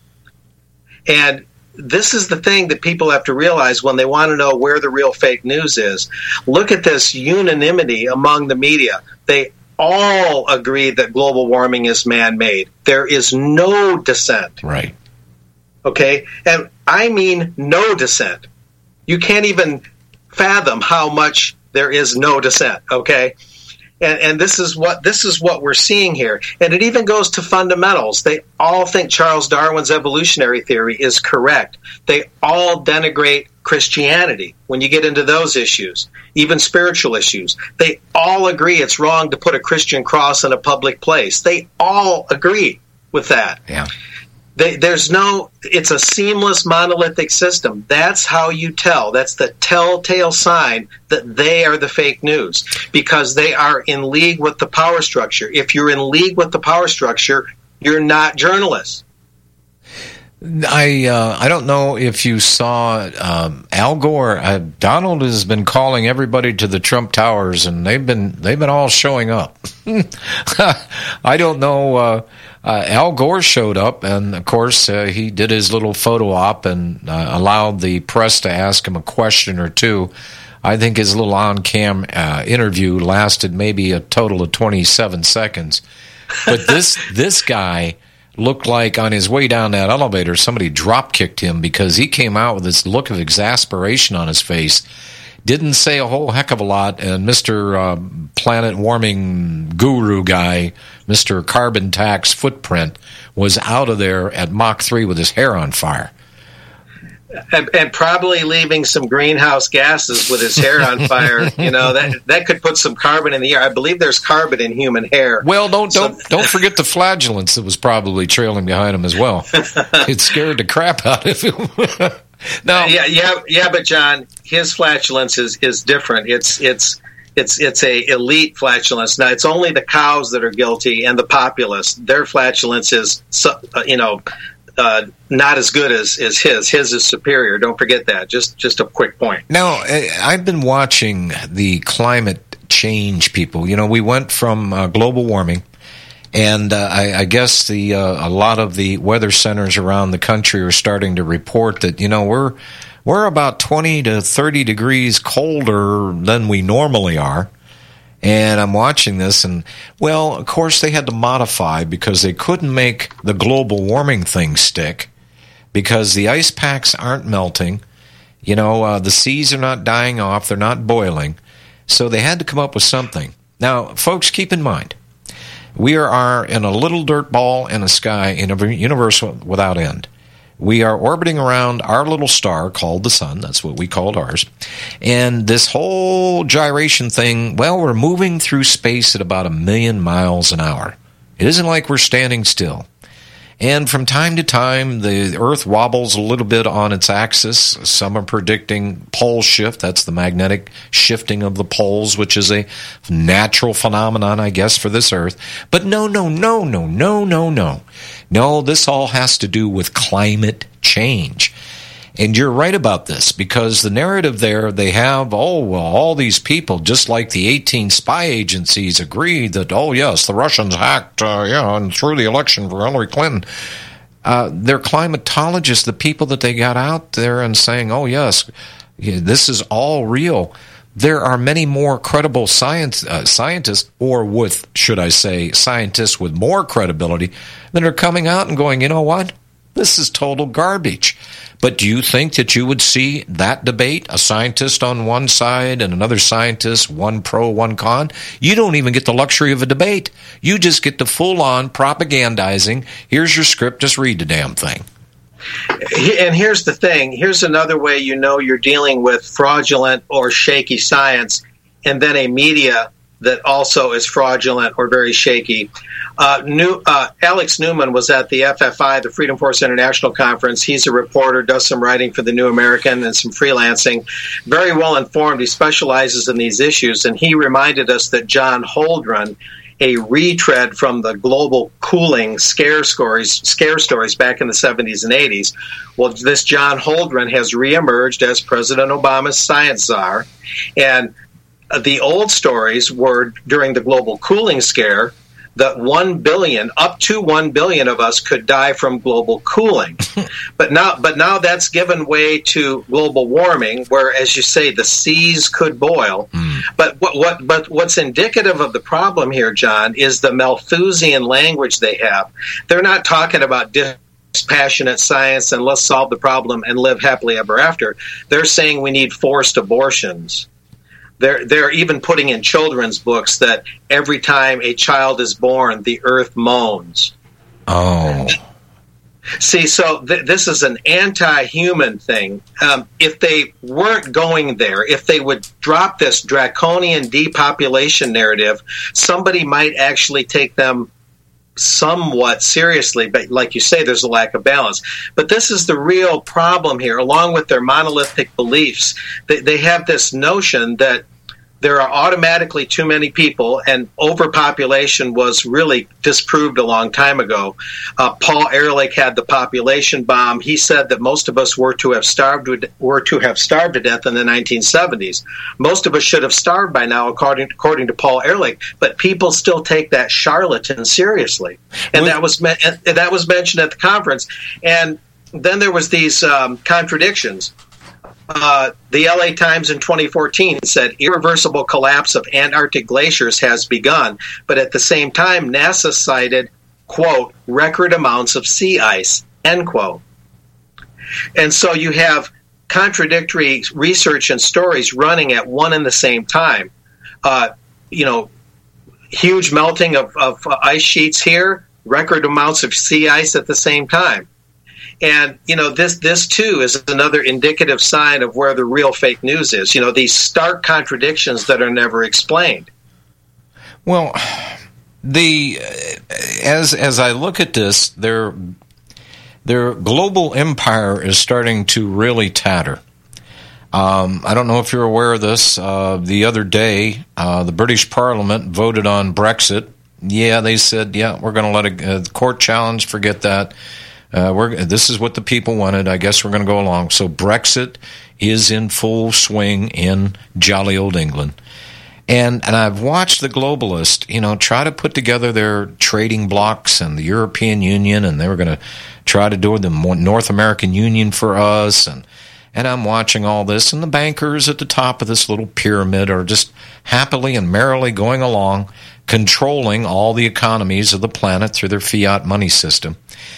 And this is the thing that people have to realize when they want to know where the real fake news is. Look at this unanimity among the media. They all agree that global warming is man-made. There is no dissent. Right. Okay? And I mean no dissent. You can't even fathom how much there is no dissent, okay? And, and this is what this is what we're seeing here. And it even goes to fundamentals. They all think Charles Darwin's evolutionary theory is correct. They all denigrate Christianity when you get into those issues, even spiritual issues. They all agree it's wrong to put a Christian cross in a public place. They all agree with that. Yeah. They, there's no, it's a seamless monolithic system. That's how you tell. That's the telltale sign that they are the fake news, because they are in league with the power structure. If you're in league with the power structure, you're not journalists. I uh, I don't know if you saw um, Al Gore. Uh, Donald has been calling everybody to the Trump Towers, and they've been they've been all showing up. I don't know. Uh, uh, Al Gore showed up, and of course uh, he did his little photo op and uh, allowed the press to ask him a question or two. I think his little on-cam uh, interview lasted maybe a total of twenty-seven seconds. But this this guy looked like on his way down that elevator, somebody drop-kicked him because he came out with this look of exasperation on his face, didn't say a whole heck of a lot, and Mister Uh, planet-warming guru guy, Mister Carbon Tax Footprint, was out of there at Mach three with his hair on fire. And, and probably leaving some greenhouse gases with his hair on fire. You know, that that could put some carbon in the air. I believe there's carbon in human hair. Well, don't so, don't don't forget the flagellance that was probably trailing behind him as well. It scared the crap out of him. Now, yeah, yeah, yeah. But John, his flatulence is, is different. It's it's it's it's a elite flatulence. Now, it's only the cows that are guilty and the populace. Their flatulence is, uh, you know. Uh, not as good as, as his. His is superior. Don't forget that. Just just a quick point. Now, I've been watching the climate change people. You know, we went from uh, global warming, and uh, I, I guess the uh, a lot of the weather centers around the country are starting to report that, you know, we're we're about twenty to thirty degrees colder than we normally are. And I'm watching this, and, well, of course, they had to modify because they couldn't make the global warming thing stick because the ice packs aren't melting. You know, uh, the seas are not dying off. They're not boiling. So they had to come up with something. Now, folks, keep in mind, we are in a little dirt ball in a sky in a universe without end. We are orbiting around our little star called the sun. That's what we called ours. And this whole gyration thing, well, we're moving through space at about a million miles an hour. It isn't like we're standing still. And from time to time, the Earth wobbles a little bit on its axis. Some are predicting pole shift. That's the magnetic shifting of the poles, which is a natural phenomenon, I guess, for this Earth. But no, no, no, no, no, no, no. No, this all has to do with climate change. And you're right about this, because the narrative there, they have, oh, well, all these people, just like the eighteen spy agencies, agreed that, oh, yes, the Russians hacked, uh, yeah, and threw the election for Hillary Clinton. Uh, they're climatologists, the people that they got out there and saying, oh, yes, this is all real. There are many more credible science uh, scientists, or with, should I say, scientists with more credibility, that are coming out and going, you know what? This is total garbage. But do you think that you would see that debate, a scientist on one side and another scientist, one pro, one con? You don't even get the luxury of a debate. You just get the full-on propagandizing. Here's your script, just read the damn thing. And here's the thing. Here's another way you know you're dealing with fraudulent or shaky science, and then a media that also is fraudulent or very shaky. Uh, New, uh, Alex Newman was at the F F I, the Freedom Force International Conference. He's a reporter, does some writing for the New American and some freelancing. Very well informed. He specializes in these issues, and he reminded us that John Holdren, a retread from the global cooling scare stories, scare stories back in the seventies and eighties. Well, this John Holdren has reemerged as President Obama's science czar, and the old stories were during the global cooling scare that one billion, up to one billion of us could die from global cooling. But now, but now that's given way to global warming, where, as you say, the seas could boil. Mm. But what, what, but what's indicative of the problem here, John, is the Malthusian language they have. They're not talking about dispassionate science and let's solve the problem and live happily ever after. They're saying we need forced abortions. They're, they're even putting in children's books that every time a child is born, the earth moans. Oh. See, so th- this is an anti-human thing. Um, if they weren't going there, if they would drop this draconian depopulation narrative, somebody might actually take them somewhat seriously. But like you say, there's a lack of balance. But this is the real problem here. Along with their monolithic beliefs, they, they have this notion that there are automatically too many people, and overpopulation was really disproved a long time ago. Uh, Paul Ehrlich had the population bomb. He said that most of us were to have starved were to have starved to death in the nineteen seventies. Most of us should have starved by now, according according to Paul Ehrlich. But people still take that charlatan seriously, and that was and that was mentioned at the conference. And then there was these um, contradictions. Uh, the L A Times in twenty fourteen said irreversible collapse of Antarctic glaciers has begun, but at the same time, NASA cited, quote, record amounts of sea ice, end quote. And so you have contradictory research and stories running at one and the same time. Uh, you know, huge melting of, of ice sheets here, record amounts of sea ice at the same time. And, you know, this, this too is another indicative sign of where the real fake news is. You know, these stark contradictions that are never explained. Well, the as as I look at this, their their global empire is starting to really tatter. Um, I don't know if you're aware of this. Uh, the other day, uh, the British Parliament voted on Brexit. Yeah, they said, yeah, we're going to let a, a court challenge, forget that. Uh, we're, this is what the people wanted. I guess we're going to go along. So Brexit is in full swing in jolly old England. And and I've watched the globalists, you know, try to put together their trading blocks and the European Union, and they were going to try to do the North American Union for us. And, and I'm watching all this, and the bankers at the top of this little pyramid are just happily and merrily going along, controlling all the economies of the planet through their fiat money system.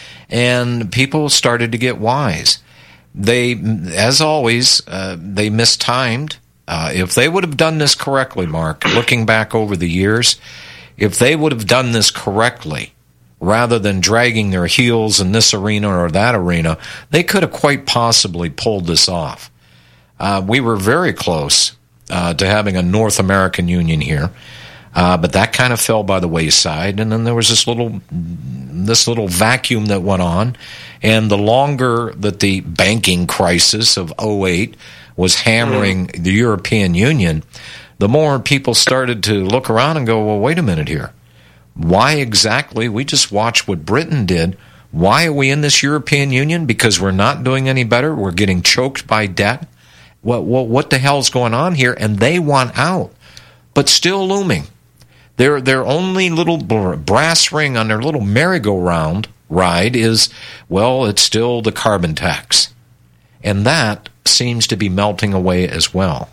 And people started to get wise. They, as always, uh, they mistimed. Uh, if they would have done this correctly, Mark, looking back over the years, if they would have done this correctly, rather than dragging their heels in this arena or that arena, they could have quite possibly pulled this off. Uh, we were very close uh, to having a North American Union here. Uh, but that kind of fell by the wayside, and then there was this little this little vacuum that went on, and the longer that the banking crisis of oh eight was hammering the European Union, the more people started to look around and go, well, wait a minute here. Why exactly? We just watched what Britain did. Why are we in this European Union? Because we're not doing any better. We're getting choked by debt. What, what, what the hell's going on here? And they want out, but still looming. Their their only little brass ring on their little merry-go-round ride is, well, it's still the carbon tax. And that seems to be melting away as well.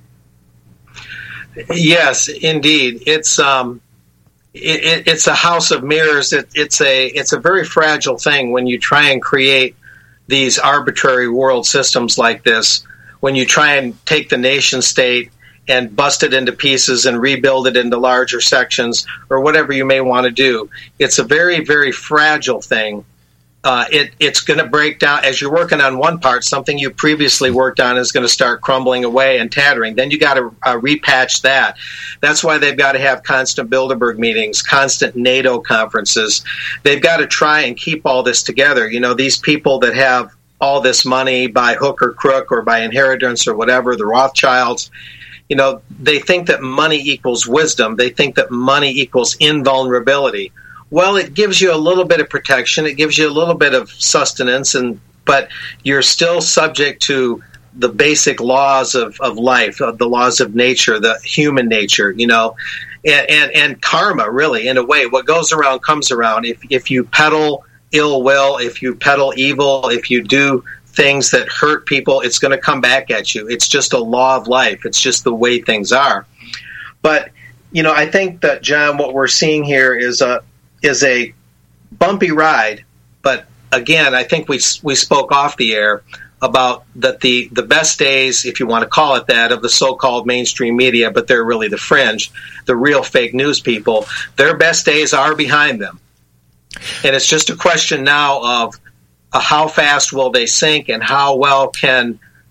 Yes, indeed. It's um, it, it's a house of mirrors. It, it's a it's a very fragile thing when you try and create these arbitrary world systems like this, when you try and take the nation state and bust it into pieces and rebuild it into larger sections or whatever you may want to do. It's a very, very fragile thing. Uh, it, it's going to break down. As you're working on one part, something you previously worked on is going to start crumbling away and tattering. Then you got to uh, repatch that. That's why they've got to have constant Bilderberg meetings, constant NATO conferences. They've got to try and keep all this together. You know, these people that have all this money by hook or crook or by inheritance or whatever, the Rothschilds, you know, they think that money equals wisdom. They think that money equals invulnerability. Well, it gives you a little bit of protection. It gives you a little bit of sustenance, and but you're still subject to the basic laws of, of life, of the laws of nature, the human nature, you know, and, and, and karma, really, in a way. What goes around comes around. If, if you peddle ill will, if you peddle evil, if you do things that hurt people, it's going to come back at you. It's just a law of life. It's just the way things are. But, you know, I think that, John, what we're seeing here is a is a bumpy ride. But again, I think we we spoke off the air about that the, the best days, if you want to call it that, of the so-called mainstream media, but they're really the fringe, the real fake news people, their best days are behind them. And it's just a question now of Uh, how fast will they sink, and how well can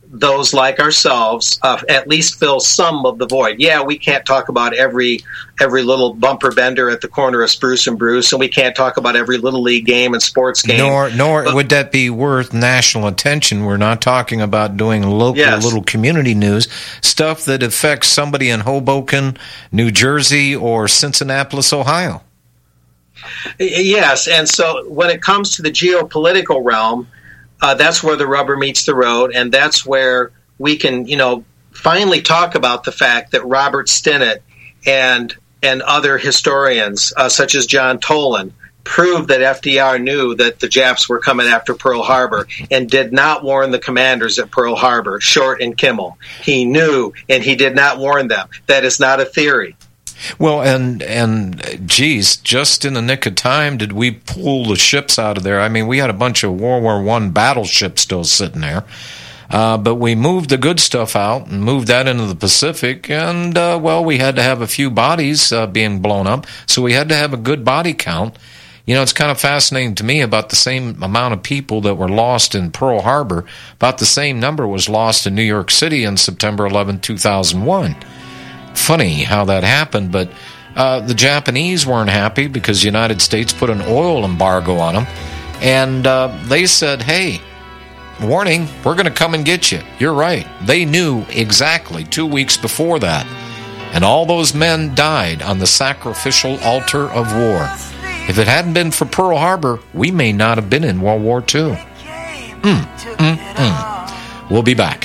those like ourselves uh, at least fill some of the void. Yeah, we can't talk about every every little bumper bender at the corner of Spruce and Bruce, and we can't talk about every little league game and sports game. Nor, nor but, would that be worth national attention. We're not talking about doing local yes. little community news, stuff that affects somebody in Hoboken, New Jersey, or Cincinnati, Ohio. Yes, and so when it comes to the geopolitical realm, Uh, that's where the rubber meets the road, and that's where we can, you know, finally talk about the fact that Robert Stinnett and and other historians, uh, such as John Toland, proved that F D R knew that the Japs were coming after Pearl Harbor and did not warn the commanders at Pearl Harbor, Short and Kimmel. He knew, and he did not warn them. That is not a theory. Well, and, and geez, just in the nick of time did we pull the ships out of there. I mean, we had a bunch of World War One battleships still sitting there. Uh, but we moved the good stuff out and moved that into the Pacific. And, uh, well, we had to have a few bodies uh, being blown up. So we had to have a good body count. You know, it's kind of fascinating to me about the same amount of people that were lost in Pearl Harbor. About the same number was lost in New York City on September eleventh, two thousand one. Funny how that happened, but uh, the Japanese weren't happy because the United States put an oil embargo on them, and uh, they said, hey, warning, we're going to come and get you. You're right. They knew exactly two weeks before that, and all those men died on the sacrificial altar of war. If it hadn't been for Pearl Harbor, we may not have been in World War Two. Mm, mm, mm. We'll be back.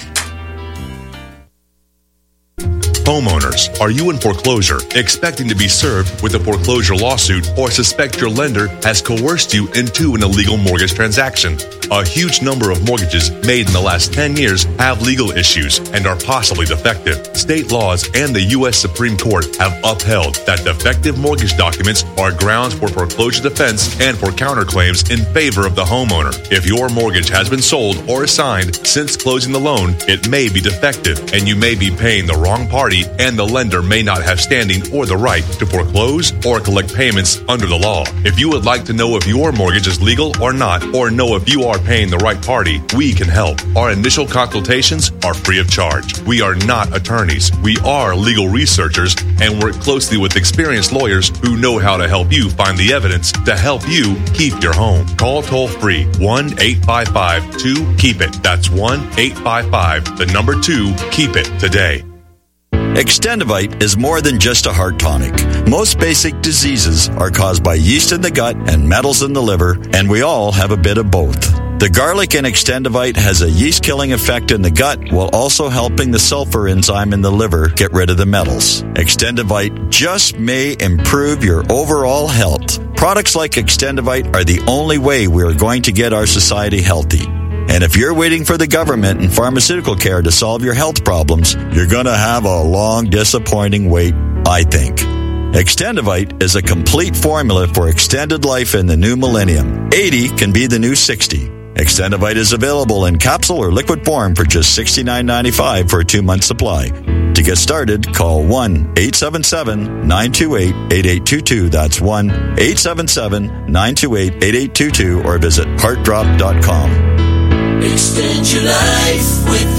Homeowners, are you in foreclosure, expecting to be served with a foreclosure lawsuit, or suspect your lender has coerced you into an illegal mortgage transaction? A huge number of mortgages made in the last ten years have legal issues and are possibly defective. State laws and the U S Supreme Court have upheld that defective mortgage documents are grounds for foreclosure defense and for counterclaims in favor of the homeowner. If your mortgage has been sold or assigned since closing the loan, it may be defective and you may be paying the wrong party, and the lender may not have standing or the right to foreclose or collect payments under the law. If you would like to know if your mortgage is legal or not, or know if you are paying the right party, we can help. Our initial consultations are free of charge. We are not attorneys. We are legal researchers and work closely with experienced lawyers who know how to help you find the evidence to help you keep your home. Call toll free one eight five five two keep it. That's one eight five five, the number two, keep it today. Extendivite is more than just a heart tonic. Most basic diseases are caused by yeast in the gut and metals in the liver, and we all have a bit of both. The garlic in Extendivite has a yeast-killing effect in the gut while also helping the sulfur enzyme in the liver get rid of the metals. Extendivite just may improve your overall health. Products like Extendivite are the only way we are going to get our society healthy. And if you're waiting for the government and pharmaceutical care to solve your health problems, you're going to have a long, disappointing wait, I think. Extendivite is a complete formula for extended life in the new millennium. eighty can be the new sixty. Extendivite is available in capsule or liquid form for just sixty-nine ninety-five for a two-month supply. To get started, call one eight seven seven nine two eight eight eight two two. That's one eight seven seven nine two eight eight eight two two or visit heart drop dot com. Extend your life with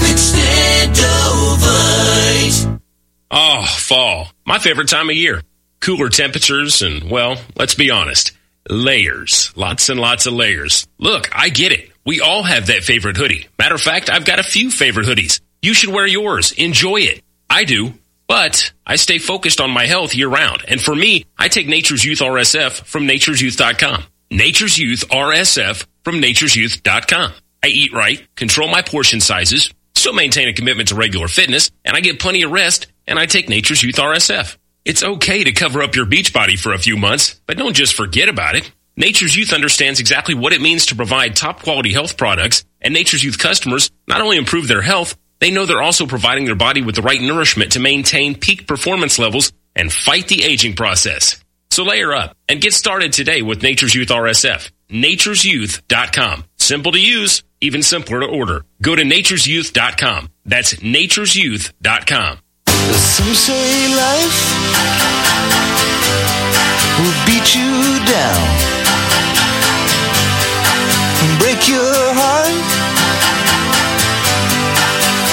Extendovite. Oh, fall. My favorite time of year. Cooler temperatures and, well, let's be honest, layers. Lots and lots of layers. Look, I get it. We all have that favorite hoodie. Matter of fact, I've got a few favorite hoodies. You should wear yours. Enjoy it. I do. But I stay focused on my health year-round. And for me, I take Nature's Youth R S F from natures youth dot com. Nature's Youth R S F from natures youth dot com. I eat right, control my portion sizes, still maintain a commitment to regular fitness, and I get plenty of rest, and I take Nature's Youth R S F. It's okay to cover up your beach body for a few months, but don't just forget about it. Nature's Youth understands exactly what it means to provide top-quality health products, and Nature's Youth customers not only improve their health, they know they're also providing their body with the right nourishment to maintain peak performance levels and fight the aging process. So layer up and get started today with Nature's Youth R S F. natures youth dot com. Simple to use, even simpler to order. Go to natures youth dot com. That's natures youth dot com. Some say life will beat you down and break your heart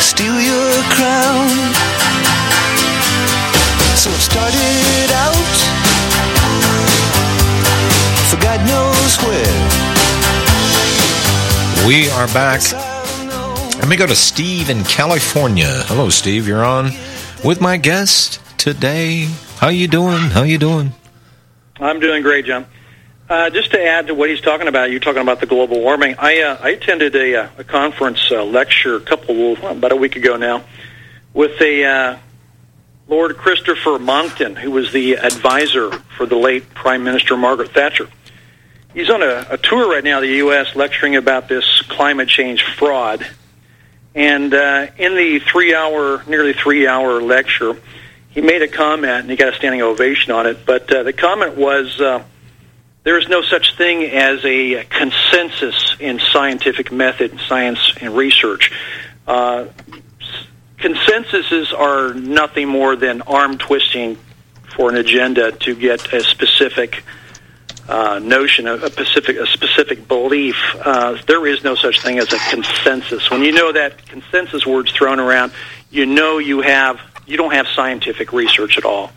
We are back. Let me go to Steve in California. Hello, Steve. You're on with my guest today. How you doing? How you doing? I'm doing great, John. Uh, just to add to what he's talking about, you're talking about the global warming. I uh, I attended a, a conference uh, lecture a couple well, about a week ago now with a uh, Lord Christopher Monckton, who was the advisor for the late Prime Minister Margaret Thatcher. He's on a, a tour right now in the U S lecturing about this climate change fraud. And uh, in the three-hour, nearly three-hour lecture, he made a comment, and he got a standing ovation on it. But uh, the comment was, uh, there is no such thing as a consensus in scientific method, science, and research. Uh, consensuses are nothing more than arm-twisting for an agenda to get a specific Uh, notion, a, a specific, a specific belief. Uh, there is no such thing as a consensus. When you know that consensus word's thrown around, you know you have you don't have scientific research at all.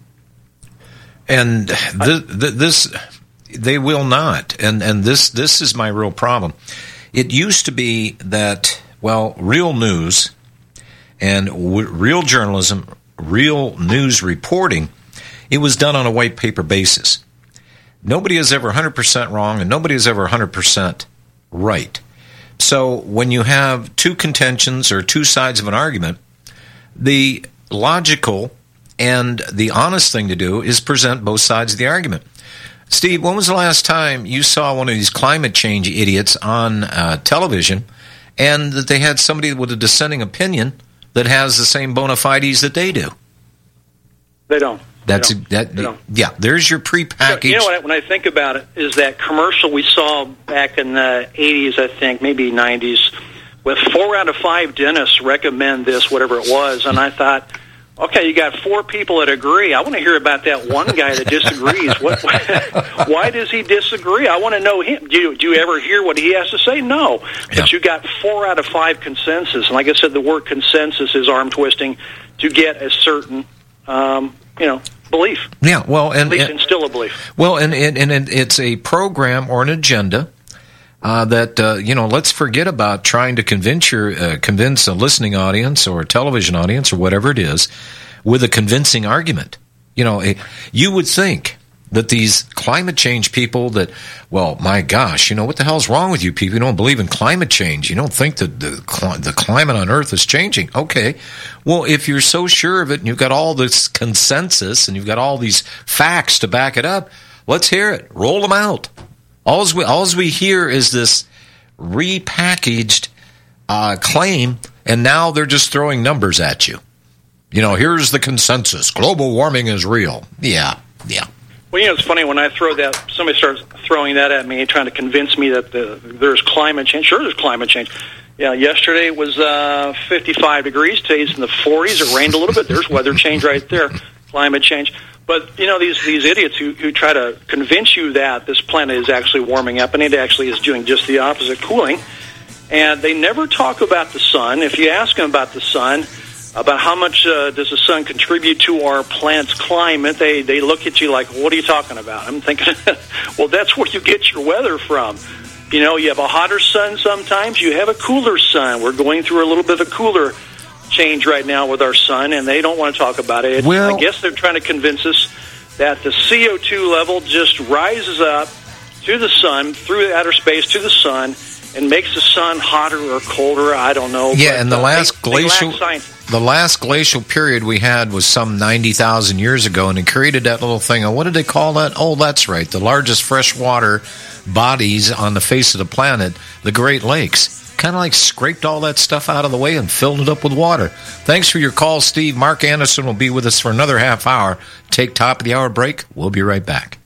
And th- th- this, they will not. And and this this is my real problem. It used to be that, well, real news and w- real journalism, real news reporting, it was done on a white paper basis. Nobody is ever one hundred percent wrong, and nobody is ever one hundred percent right. So when you have two contentions or two sides of an argument, the logical and the honest thing to do is present both sides of the argument. Steve, when was the last time you saw one of these climate change idiots on uh, television and that they had somebody with a dissenting opinion that has the same bona fides that they do? They don't. That's you know, that. you know. Yeah, there's your prepackaged. You know, when I, when I think about it, is that commercial we saw back in the eighties, I think, maybe nineties, with four out of five dentists recommend this, whatever it was, and I thought, okay, you got four people that agree. I want to hear about that one guy that disagrees. What? Why does he disagree? I want to know him. Do you, do you ever hear what he has to say? No. Yeah. But you got four out of five consensus, and like I said, the word consensus is arm twisting to get a certain, um, you know. Belief. Yeah, well, and at least and, instill a belief. Well, and and, and it's a program or an agenda uh, that uh, you know. Let's forget about trying to convince your uh, convince a listening audience or a television audience or whatever it is with a convincing argument. You know, a, you would think that these climate change people that, well, my gosh, you know, what the hell's wrong with you people? You don't believe in climate change. You don't think that the the climate on Earth is changing. Okay. Well, if you're so sure of it and you've got all this consensus and you've got all these facts to back it up, let's hear it. Roll them out. All we, all we hear is this repackaged uh, claim, and now they're just throwing numbers at you. You know, here's the consensus. Global warming is real. Yeah, yeah. Well, you know, it's funny when I throw that, somebody starts throwing that at me, trying to convince me that the, there's climate change. Sure, there's climate change. Yeah, yesterday it was uh, fifty-five degrees. Today's in the forties. It rained a little bit. There's weather change right there, climate change. But, you know, these, these idiots who, who try to convince you that this planet is actually warming up, and it actually is doing just the opposite, cooling. And they never talk about the sun. If you ask them about the sun, about how much uh, does the sun contribute to our planet's climate, they, they look at you like, what are you talking about? I'm thinking, well, that's where you get your weather from. You know, you have a hotter sun sometimes, you have a cooler sun. We're going through a little bit of a cooler change right now with our sun, and they don't want to talk about it. Well, I guess they're trying to convince us that the C O two level just rises up to the sun, through outer space to the sun, and makes the sun hotter or colder. I don't know. Yeah, but, and the uh, last they, glacial... they The last glacial period we had was some ninety thousand years ago, and it created that little thing. What did they call that? Oh, that's right. The largest freshwater bodies on the face of the planet, the Great Lakes. Kind of like scraped all that stuff out of the way and filled it up with water. Thanks for your call, Steve. Mark Anderson will be with us for another half hour. Take top of the hour break. We'll be right back.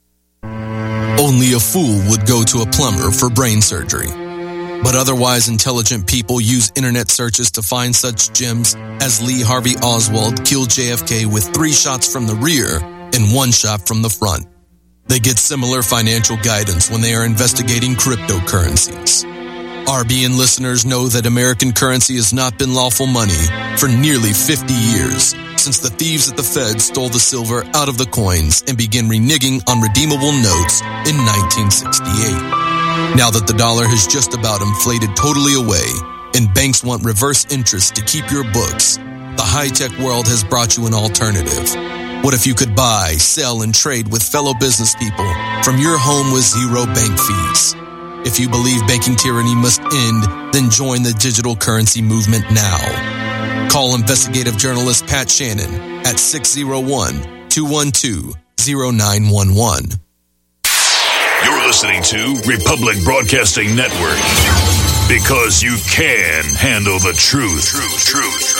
Only a fool would go to a plumber for brain surgery. But otherwise intelligent people use internet searches to find such gems as Lee Harvey Oswald killed J F K with three shots from the rear and one shot from the front. They get similar financial guidance when they are investigating cryptocurrencies. R B N listeners know that American currency has not been lawful money for nearly fifty years, since the thieves at the Fed stole the silver out of the coins and began reneging on redeemable notes in nineteen sixty-eight. Now that the dollar has just about inflated totally away and banks want reverse interest to keep your books, the high-tech world has brought you an alternative. What if you could buy, sell, and trade with fellow business people from your home with zero bank fees? If you believe banking tyranny must end, then join the digital currency movement now. Call investigative journalist Pat Shannon at six oh one, two one two, oh nine one one. You're listening to Republic Broadcasting Network, because you can handle the truth. Truth, truth.